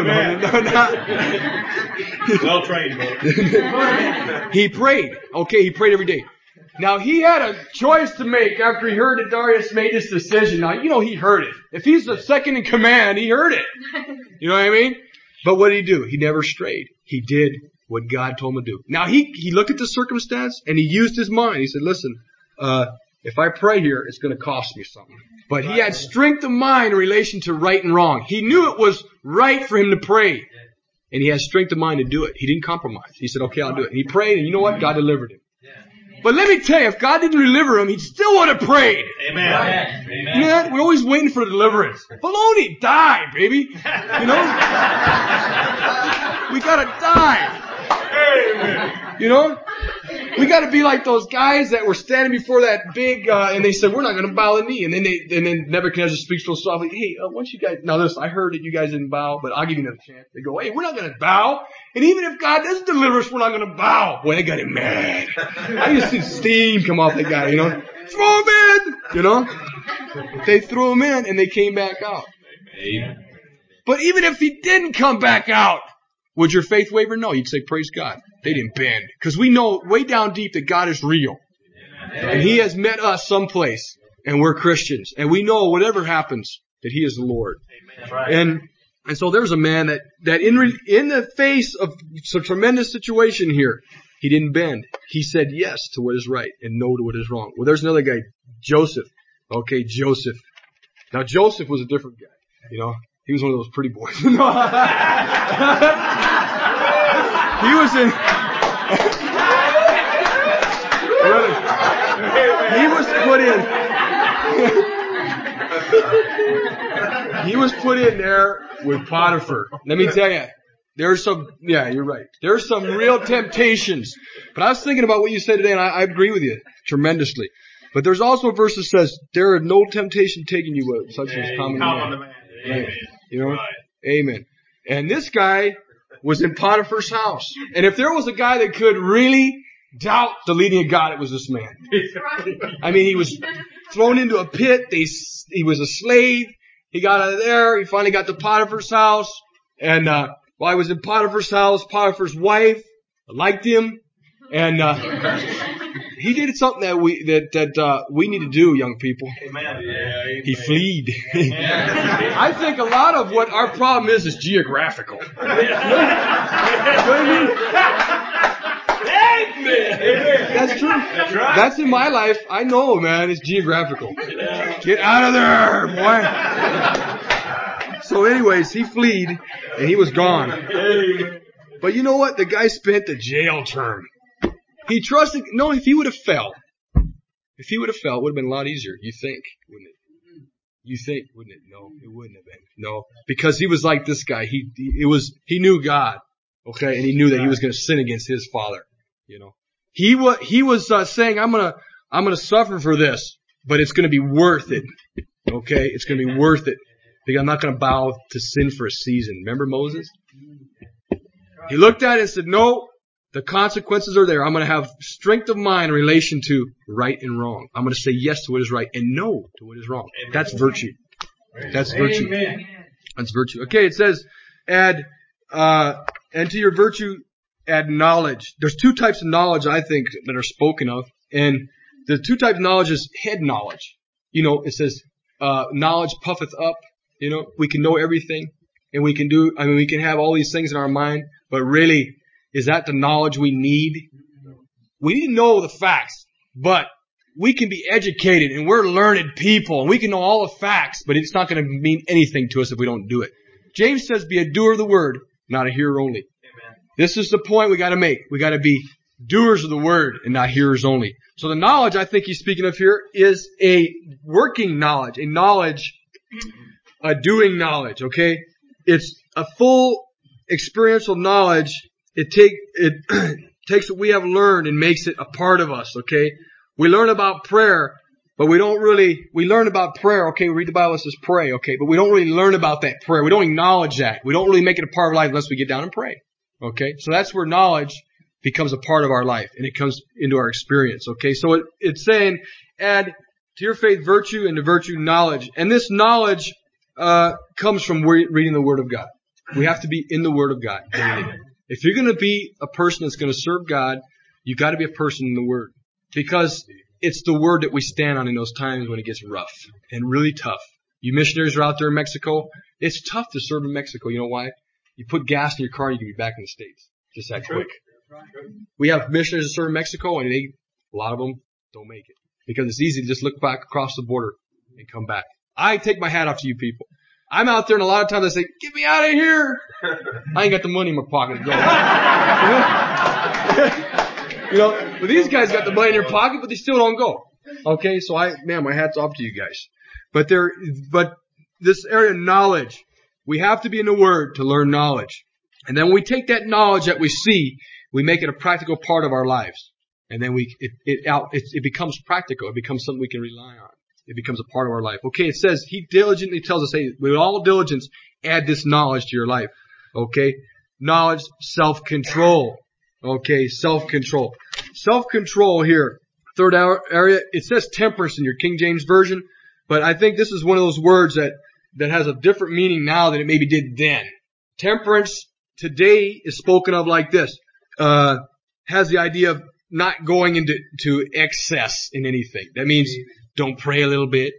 Speaker 2: Well trained, boy.
Speaker 1: He prayed. Okay, he prayed every day. Now, he had a choice to make after he heard that Darius made this decision. Now, you know he heard it. If he's the second in command, he heard it. You know what I mean? But what did he do? He never strayed. He did what God told him to do. Now, he looked at the circumstance and he used his mind. He said, listen, if I pray here, it's going to cost me something. But he had strength of mind in relation to right and wrong. He knew it was right for him to pray. And he had strength of mind to do it. He didn't compromise. He said, okay, I'll do it. And he prayed, and you know what? God delivered him. But let me tell you, if God didn't deliver him, he still would have prayed.
Speaker 2: Amen.
Speaker 1: You know that? We're always waiting for deliverance. Baloney, die, baby. You know? We gotta die. You know? We gotta be like those guys that were standing before that big, and they said, we're not gonna bow the knee. And then Nebuchadnezzar speaks real softly, hey, once you guys, now listen, I heard that you guys didn't bow, but I'll give you another chance. They go, hey, we're not gonna bow. And even if God doesn't deliver us, we're not gonna bow. Boy, they got him mad. I just see steam come off that guy, you know? Throw him in! You know? They threw him in and they came back out. Amen. But even if he didn't come back out, would your faith waver? No, you'd say, praise God. They didn't bend. Because we know way down deep that God is real. And he has met us someplace. And we're Christians. And we know whatever happens, that he is the Lord. And so there's a man that in the face of some tremendous situation here, he didn't bend. He said yes to what is right and no to what is wrong. Well, there's another guy, Joseph. Okay, Joseph. Now, Joseph was a different guy. You know, he was one of those pretty boys. He was in... He was put in there with Potiphar. Let me tell you, you're right. There's some real temptations. But I was thinking about what you said today, and I agree with you tremendously. But there's also a verse that says, there are no temptation taking you such as common to man. Amen. You know? Right. Amen. And this guy was in Potiphar's house. And if there was a guy that could really doubt the leading of God, it was this man. I mean, he was thrown into a pit. He was a slave. He got out of there. He finally got to Potiphar's house. And while he was in Potiphar's house, Potiphar's wife liked him. And he did something that we need to do, young people.
Speaker 2: Amen.
Speaker 1: He fled. I think a lot of what our problem is geographical. You know what I mean? That's true. That's right. That's in my life. I know, man. It's geographical. Get out of there, boy. So anyways, he fled and he was gone. But you know what? The guy spent the jail term. He trusted, no, if he would have fell, it would have been a lot easier. You think, wouldn't it? You think, wouldn't it? No, it wouldn't have been. No, because he was like this guy. He knew God. Okay. And he knew that he was going to sin against his father. You know, he was saying, I'm going to suffer for this. but it's going to be worth it. Okay? It's going to be worth it. Because I'm not going to bow to sin for a season. Remember Moses? He looked at it and said, no, the consequences are there. I'm going to have strength of mind in relation to right and wrong. I'm going to say yes to what is right and no to what is wrong. That's virtue. That's virtue. That's virtue. Okay, it says, and to your virtue, add knowledge. There's two types of knowledge, I think, that are spoken of. And the two types of knowledge is head knowledge. You know, it says, knowledge puffeth up. You know, we can know everything. And we can have all these things in our mind. But really, is that the knowledge we need? We need to know the facts. But we can be educated and we're learned people. And we can know all the facts. But it's not going to mean anything to us if we don't do it. James says, be a doer of the word, not a hearer only. Amen. This is the point we got to make. We got to be doers of the word and not hearers only. So the knowledge I think he's speaking of here is a working knowledge, a doing knowledge, okay? It's a full experiential knowledge. It takes what we have learned and makes it a part of us, okay? We learn about prayer, but we learn about prayer, okay? We read the Bible, it says pray, okay? But we don't really learn about that prayer. We don't acknowledge that. We don't really make it a part of life unless we get down and pray, okay? So that's where knowledge becomes a part of our life and it comes into our experience, okay? So it's saying, add to your faith virtue and to virtue knowledge. And this knowledge comes from reading the Word of God. We have to be in the Word of God daily. If you're going to be a person that's going to serve God, you got to be a person in the Word. Because it's the Word that we stand on in those times when it gets rough and really tough. You missionaries are out there in Mexico. It's tough to serve in Mexico. You know why? You put gas in your car, you can be back in the States. Just that quick. We have missionaries that serve in Mexico, and a lot of them don't make it. Because it's easy to just look back across the border and come back. I take my hat off to you people. I'm out there and a lot of times I say, get me out of here. I ain't got the money in my pocket to go. But these guys got the money in their pocket, but they still don't go. Okay, so my hat's off to you guys. But this area of knowledge, we have to be in the Word to learn knowledge. And then when we take that knowledge that we see, we make it a practical part of our lives. And then it becomes practical. It becomes something we can rely on. It becomes a part of our life. Okay, it says, he diligently tells us, hey, with all diligence, add this knowledge to your life. Okay? Knowledge, self-control. Okay, self-control. Self-control here. Third area, it says temperance in your King James Version, but I think this is one of those words that has a different meaning now than it maybe did then. Temperance today is spoken of like this. Has the idea of not going into excess in anything. That means don't pray a little bit.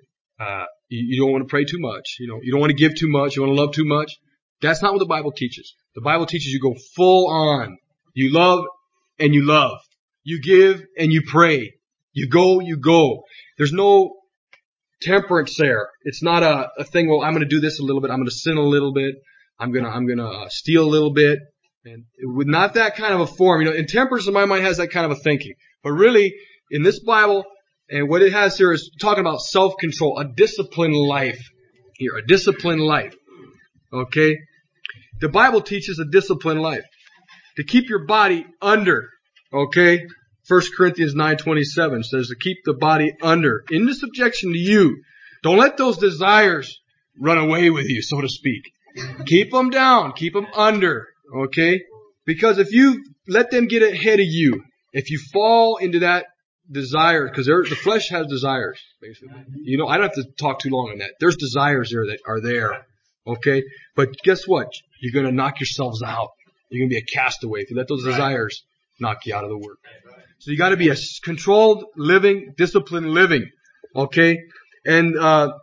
Speaker 1: You don't want to pray too much. You don't want to give too much. You want to love too much. That's not what the Bible teaches. The Bible teaches you go full on. You love and you love. You give and you pray. You go. There's no temperance there. It's not a thing, well, I'm going to do this a little bit. I'm going to sin a little bit. I'm going to steal a little bit. And with not that kind of a form, and temperance in my mind has that kind of a thinking. But really, in this Bible, and what it has here is talking about self-control, a disciplined life here, a disciplined life. Okay? The Bible teaches a disciplined life. To keep your body under, okay? 1 Corinthians 9:27 says to keep the body under, in subjection to you. Don't let those desires run away with you, so to speak. Keep them down, keep them under. Okay? Because if you let them get ahead of you, if you fall into that desire, because the flesh has desires, basically. I don't have to talk too long on that. There's desires there that are there. Okay? But guess what? You're going to knock yourselves out. You're going to be a castaway if you let those desires knock you out of the Word. So you got to be a controlled living, disciplined living. Okay? And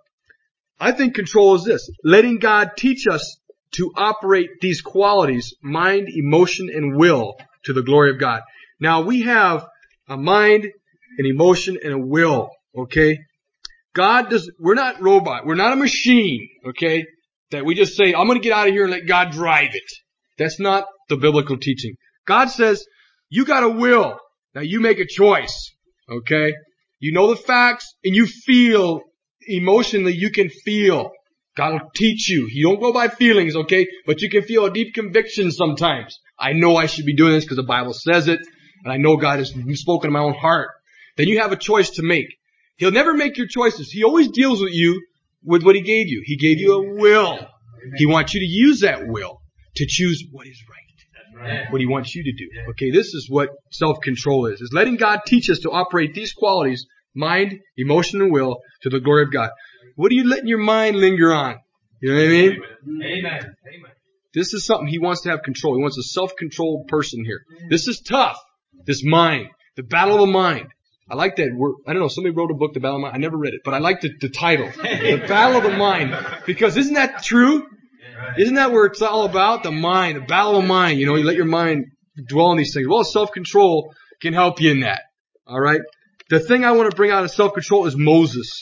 Speaker 1: I think control is this. Letting God teach us to operate these qualities, mind, emotion, and will, to the glory of God. Now, we have a mind, an emotion, and a will, okay? We're not robot. We're not a machine, okay? That we just say, I'm going to get out of here and let God drive it. That's not the biblical teaching. God says, you got a will. Now, you make a choice, okay? You know the facts, and you feel emotionally, you can feel. God will teach you. You don't go by feelings, okay? But you can feel a deep conviction sometimes. I know I should be doing this because the Bible says it. And I know God has spoken in my own heart. Then you have a choice to make. He'll never make your choices. He always deals with you with what He gave you. He gave you a will. He wants you to use that will to choose what is right. What He wants you to do. Okay, this is what self-control is letting God teach us to operate these qualities, mind, emotion, and will, to the glory of God. What are you letting your mind linger on? You know what I mean?
Speaker 2: Amen.
Speaker 1: This is something He wants to have control. He wants a self-controlled person here. This is tough. This mind. The battle of the mind. I like that word. I don't know, somebody wrote a book, The Battle of the Mind. I never read it, but I like the title. The Battle of the Mind. Because isn't that true? Isn't that where it's all about? The mind, the battle of the mind. You know, you let your mind dwell on these things. Well, self-control can help you in that. Alright? The thing I want to bring out of self-control is Moses.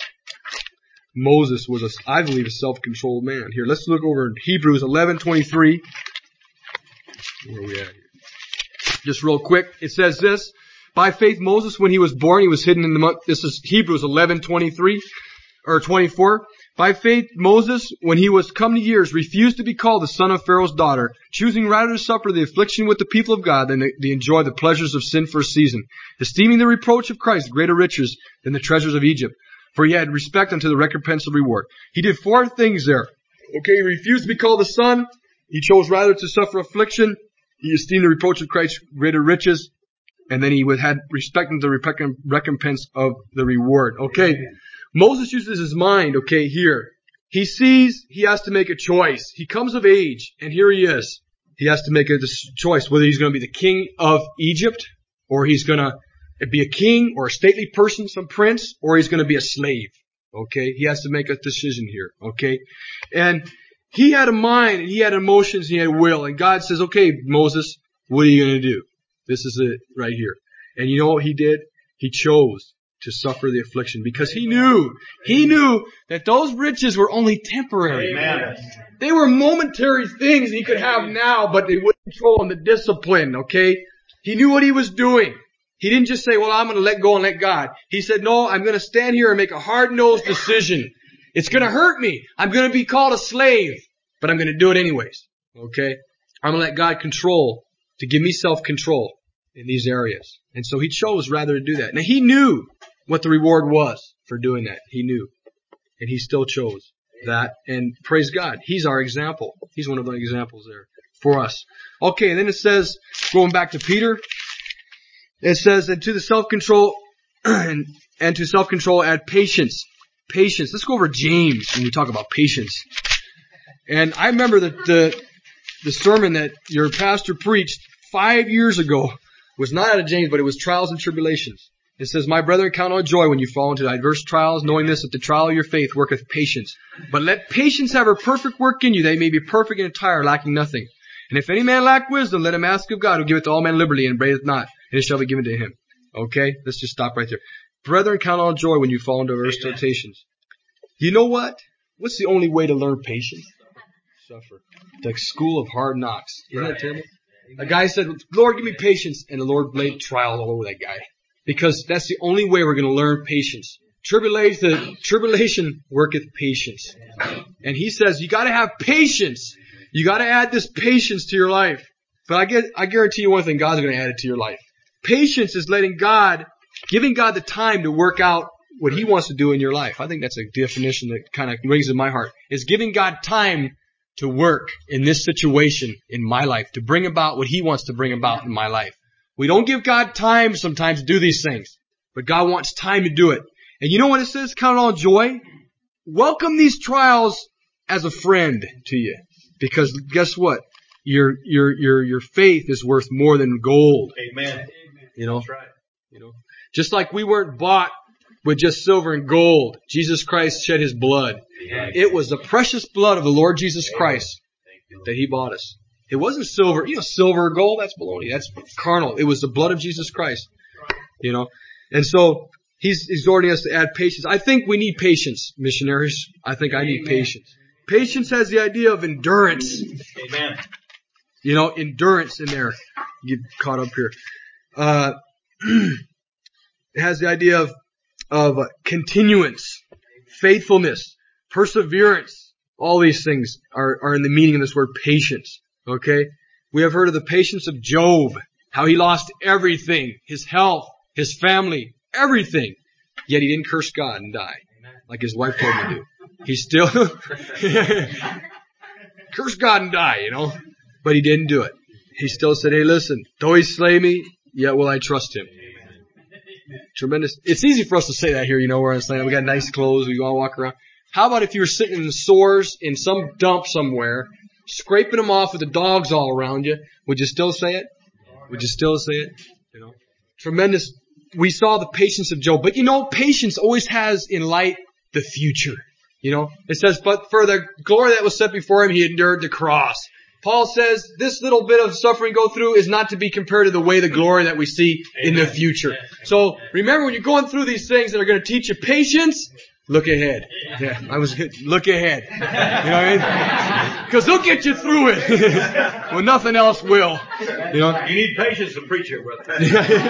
Speaker 1: Moses was, I believe, a self-controlled man. Here, let's look over in Hebrews 11:23. Where are we at here? Just real quick. It says this. By faith, Moses, when he was born, he was hidden in the mud. This is Hebrews 11:23 or 24. By faith, Moses, when he was come to years, refused to be called the son of Pharaoh's daughter, choosing rather to suffer the affliction with the people of God than to enjoy the pleasures of sin for a season, esteeming the reproach of Christ greater riches than the treasures of Egypt. For he had respect unto the recompense of reward. He did 4 things there. Okay, he refused to be called the son. He chose rather to suffer affliction. He esteemed the reproach of Christ greater riches. And then he had respect unto the recompense of the reward. Okay. Moses uses his mind, okay, here. He sees he has to make a choice. He comes of age, and here he is. He has to make a choice whether he's going to be the king of Egypt, or he's going to be a king, or a stately person, some prince, or he's going to be a slave. Okay? He has to make a decision here. Okay? And he had a mind, and he had emotions, and he had will. And God says, okay, Moses, what are you going to do? This is it right here. And you know what he did? He chose to suffer the affliction because he knew that those riches were only temporary.
Speaker 2: Amen.
Speaker 1: They were momentary things he could have now, but they wouldn't control him, the discipline, okay? He knew what he was doing. He didn't just say, well, I'm going to let go and let God. He said, no, I'm going to stand here and make a hard-nosed decision. It's going to hurt me. I'm going to be called a slave, but I'm going to do it anyways, okay? I'm going to let God control, to give me self-control in these areas. And so he chose rather to do that. Now he knew what the reward was for doing that. He knew. And he still chose that. And praise God. He's our example. He's one of the examples there for us. Okay, and then it says, going back to Peter, it says, and to the self-control, and to self-control add patience. Patience. Let's go over James when we talk about patience. And I remember that the sermon that your pastor preached 5 years ago was not out of James, but it was trials and tribulations. It says, my brethren, count on joy when you fall into diverse trials, knowing this, that the trial of your faith worketh patience. But let patience have her perfect work in you, that you may be perfect and entire, lacking nothing. And if any man lack wisdom, let him ask of God, who giveth to all men liberally, and upbraideth not, and it shall be given to him. Okay? Let's just stop right there. Brethren, count on joy when you fall into diverse temptations. You know what? What's the only way to learn patience? Suffer. The school of hard knocks. Isn't that terrible? A guy said, Lord, give me patience. And the Lord laid trial all over that guy. Because that's the only way we're going to learn patience. Tribulation worketh patience. And he says, you got to have patience. You got to add this patience to your life. But I guarantee you one thing, God's going to add it to your life. Patience is giving God the time to work out what He wants to do in your life. I think that's a definition that kind of rings in my heart. Is giving God time to work in this situation in my life, to bring about what He wants to bring about in my life. We don't give God time sometimes to do these things, but God wants time to do it. And you know what it says? Count it all joy. Welcome these trials as a friend to you, because guess what? Your faith is worth more than gold.
Speaker 2: Amen.
Speaker 1: You know,
Speaker 2: That's right.
Speaker 1: You know, just like we weren't bought with just silver and gold. Jesus Christ shed His blood. It was the precious blood of the Lord Jesus Christ that He bought us. It wasn't silver. You know, silver or gold, that's baloney. That's carnal. It was the blood of Jesus Christ. You know, and so He's exhorting us to add patience. I think we need patience, missionaries. I think I need patience. Patience has the idea of endurance.
Speaker 2: Amen.
Speaker 1: You know, endurance in there. Get caught up here. It has the idea of continuance, faithfulness, perseverance. All these things are in the meaning of this word patience. Okay? We have heard of the patience of Job, how he lost everything, his health, his family, everything. Yet he didn't curse God and die, like his wife told him to do. He still curse God and die, but he didn't do it. He still said, hey, listen, though he slay me, yet will I trust him. Tremendous. It's easy for us to say that here, where I'm saying we got nice clothes, we all walk around. How about if you were sitting in the sores in some dump somewhere, scraping them off with the dogs all around you? Would you still say it? Would you still say it? Tremendous. We saw the patience of Job. But patience always has in light the future. It says, but for the glory that was set before him, he endured the cross. Paul says this little bit of suffering go through is not to be compared to the way the glory that we see in the future. So remember, when you're going through these things that are going to teach you patience, look ahead. Yeah, look ahead. You know what I mean? Because they'll get you through it when nothing else will.
Speaker 2: You need patience to preach it, brother.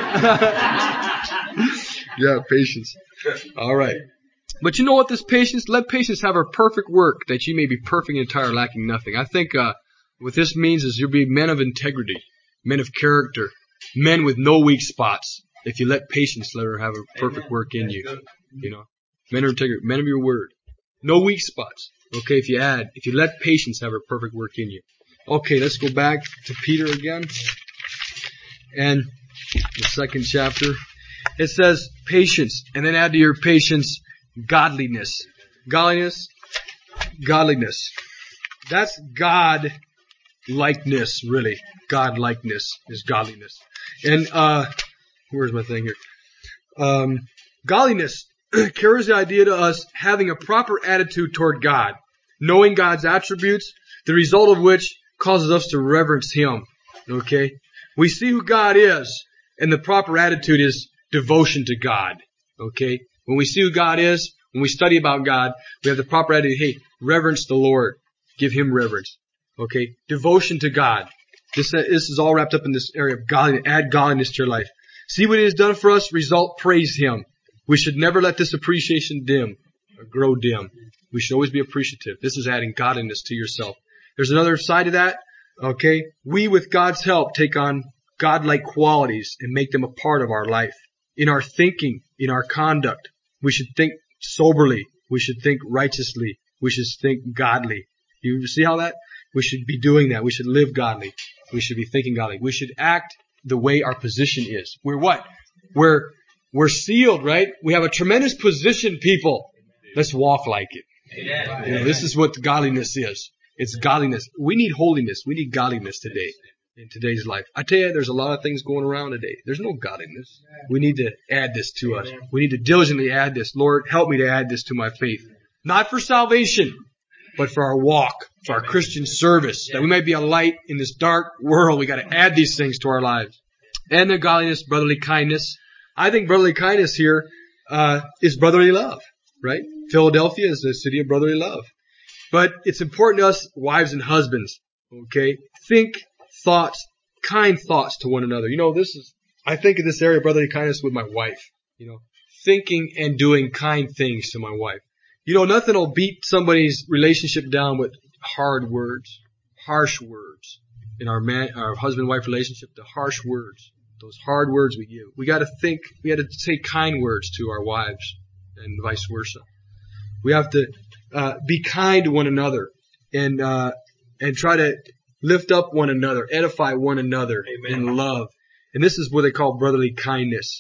Speaker 1: Yeah, patience. All right. But you know what, this patience? Let patience have her perfect work, that ye may be perfect and entire, lacking nothing. I think what this means is you'll be men of integrity, men of character, men with no weak spots. If you let patience let her have a perfect work in you. Men of integrity, men of your word. No weak spots. Okay, if you let patience have her perfect work in you. Okay, let's go back to Peter again. And the second chapter. It says patience, and then add to your patience godliness. Godliness. That's God-likeness, really. God-likeness is godliness. And, where's my thing here? Godliness carries the idea to us having a proper attitude toward God, knowing God's attributes, the result of which causes us to reverence Him. Okay? We see who God is, and the proper attitude is devotion to God. Okay? When we see who God is, when we study about God, we have the proper attitude, hey, reverence the Lord. Give Him reverence. Okay? Devotion to God. This is all wrapped up in this area of godliness. Add godliness to your life. See what He has done for us, result, praise Him. We should never let this appreciation dim or grow dim. We should always be appreciative. This is adding godliness to yourself. There's another side to that. Okay? We, with God's help, take on godlike qualities and make them a part of our life. In our thinking, in our conduct, we should think soberly. We should think righteously. We should think godly. You see how that? We should be doing that. We should live godly. We should be thinking godly. We should act the way our position is. We're what? We're sealed, right? We have a tremendous position, people. Let's walk like it. This is what godliness is. It's godliness. We need holiness. We need godliness today, in today's life. I tell you, there's a lot of things going around today. There's no godliness. We need to add this to us. We need to diligently add this. Lord, help me to add this to my faith. Not for salvation, but for our walk, for our Christian service, that we might be a light in this dark world. We got to add these things to our lives. And the godliness, brotherly kindness. I think brotherly kindness here is brotherly love, right? Philadelphia is the city of brotherly love. But it's important to us, wives and husbands, okay? Think thoughts, kind thoughts to one another. I think of this area of brotherly kindness with my wife. Thinking and doing kind things to my wife. Nothing will beat somebody's relationship down with hard words, harsh words. In our husband-wife relationship, the harsh words. Those hard words we give. We got to say kind words to our wives and vice versa. We have to be kind to one another and try to lift up one another, edify one another in love. And this is what they call brotherly kindness.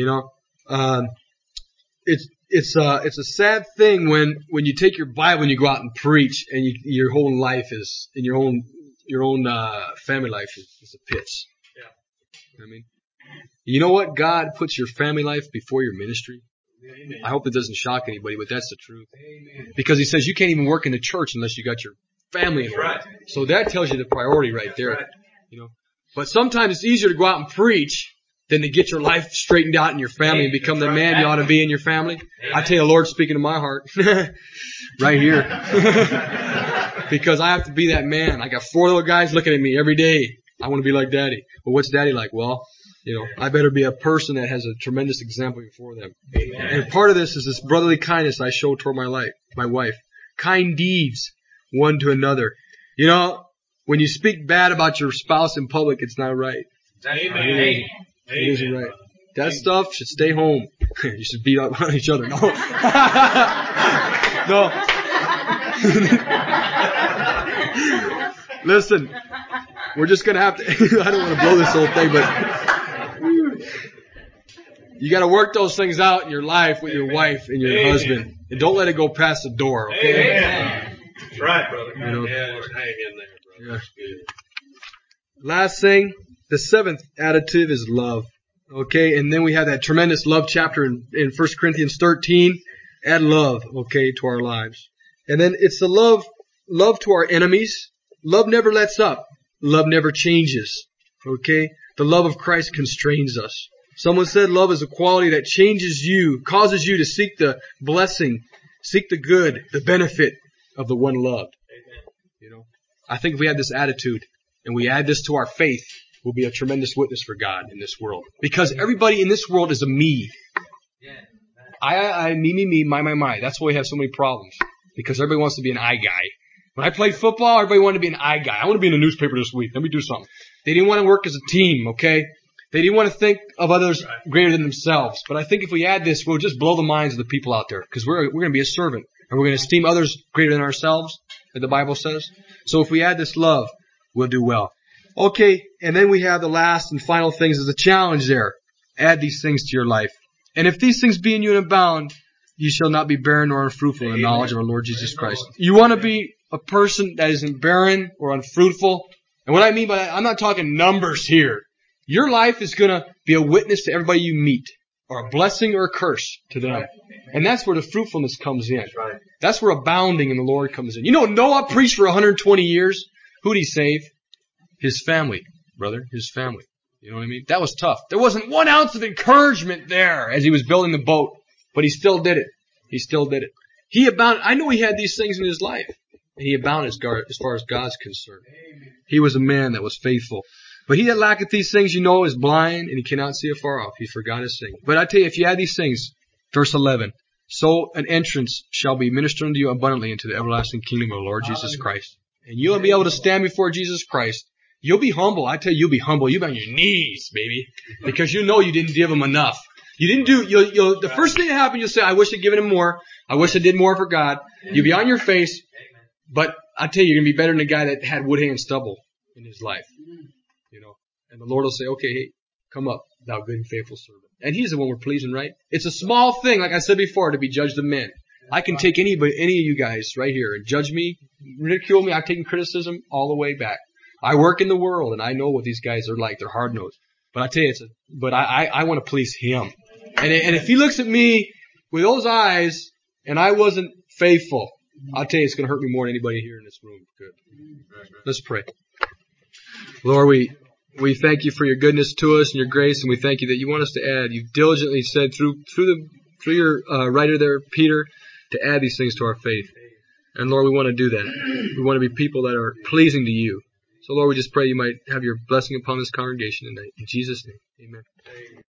Speaker 1: It's a sad thing when you take your Bible and you go out and preach and your whole life is, and your own family life is a pitch. I mean, you know what? God puts your family life before your ministry. Amen. I hope it doesn't shock anybody, but that's the truth. Amen. Because He says you can't even work in the church unless you got your family in order. Right. So that tells you the priority right there. Right. But sometimes it's easier to go out and preach than to get your life straightened out in your family and become the man you ought to be in your family. Amen. I tell you, the Lord's speaking to my heart right here. Because I have to be that man. I got 4 little guys looking at me every day. I want to be like Daddy. Well, what's Daddy like? Well, I better be a person that has a tremendous example before them. Amen. And part of this is this brotherly kindness I show toward my wife. Kind deeds one to another. When you speak bad about your spouse in public, it's not right.
Speaker 2: Amen.
Speaker 1: It isn't right. That stuff should stay home. You should beat up on each other. No. No. Listen, we're just going to have to, I don't want to blow this whole thing, but you got to work those things out in your life with your wife and your husband. And don't let it go past the door, okay?
Speaker 2: That's right, brother.
Speaker 1: You know?
Speaker 2: Yeah, just hang in there, brother.
Speaker 1: Yeah. Last thing, the seventh additive is love. Okay, and then we have that tremendous love chapter in 1 Corinthians 13. Add love, okay, to our lives. And then it's the love to our enemies. Love never lets up. Love never changes. Okay? The love of Christ constrains us. Someone said love is a quality that changes you, causes you to seek the blessing, seek the good, the benefit of the one loved. Amen. You know, I think if we have this attitude and we add this to our faith, we'll be a tremendous witness for God in this world. Because everybody in this world is a me. I, me, my. That's why we have so many problems. Because everybody wants to be an I guy. When I played football, everybody wanted to be an I guy. I want to be in the newspaper this week. Let me do something. They didn't want to work as a team, okay? They didn't want to think of others greater than themselves. But I think if we add this, we'll just blow the minds of the people out there. Because we're going to be a servant. And we're going to esteem others greater than ourselves, as the Bible says. So if we add this love, we'll do well. Okay, and then we have the last and final things as a challenge there. Add these things to your life. And if these things be in you and abound, you shall not be barren nor unfruitful in the knowledge of our Lord Jesus Christ. You want to be a person that isn't barren or unfruitful. And what I mean by that, I'm not talking numbers here. Your life is going to be a witness to everybody you meet, or a blessing or a curse to them. And that's where the fruitfulness comes in. That's where abounding in the Lord comes in. You know, Noah preached for 120 years. Who did he save? His family, brother, his family. You know what I mean? That was tough. There wasn't 1 ounce of encouragement there as he was building the boat, but he still did it. He still did it. He abounded. I know he had these things in his life. And he abounded as far as God's concerned. He was a man that was faithful. But he that lacketh these things, you know, is blind, and he cannot see afar off. He forgot his thing. But I tell you, if you add these things, verse 11, so an entrance shall be ministered unto you abundantly into the everlasting kingdom of the Lord Jesus Christ. And you'll be able to stand before Jesus Christ. You'll be humble. I tell you, you'll be humble. You'll be on your knees, baby. Because you know you didn't give him enough. You didn't do, the first thing that happened, you'll say, I wish I'd given him more. I wish I did more for God. You'll be on your face. But I tell you, you're going to be better than the guy that had wood, hay, and stubble in his life. You know, and the Lord will say, okay, hey, come up, thou good and faithful servant. And he's the one we're pleasing, right? It's a small thing, like I said before, to be judged of men. I can take any of you guys right here and judge me, ridicule me. I've taken criticism all the way back. I work in the world, and I know what these guys are like. They're hard-nosed. But I tell you, I want to please him. And if he looks at me with those eyes, and I wasn't faithful, I'll tell you, it's going to hurt me more than anybody here in this room. Good. Let's pray. Lord, we thank you for your goodness to us and your grace, and we thank you that you want us to add. You've diligently said through your writer there, Peter, to add these things to our faith. And Lord, we want to do that. We want to be people that are pleasing to you. So Lord, we just pray you might have your blessing upon this congregation tonight. In Jesus' name, amen.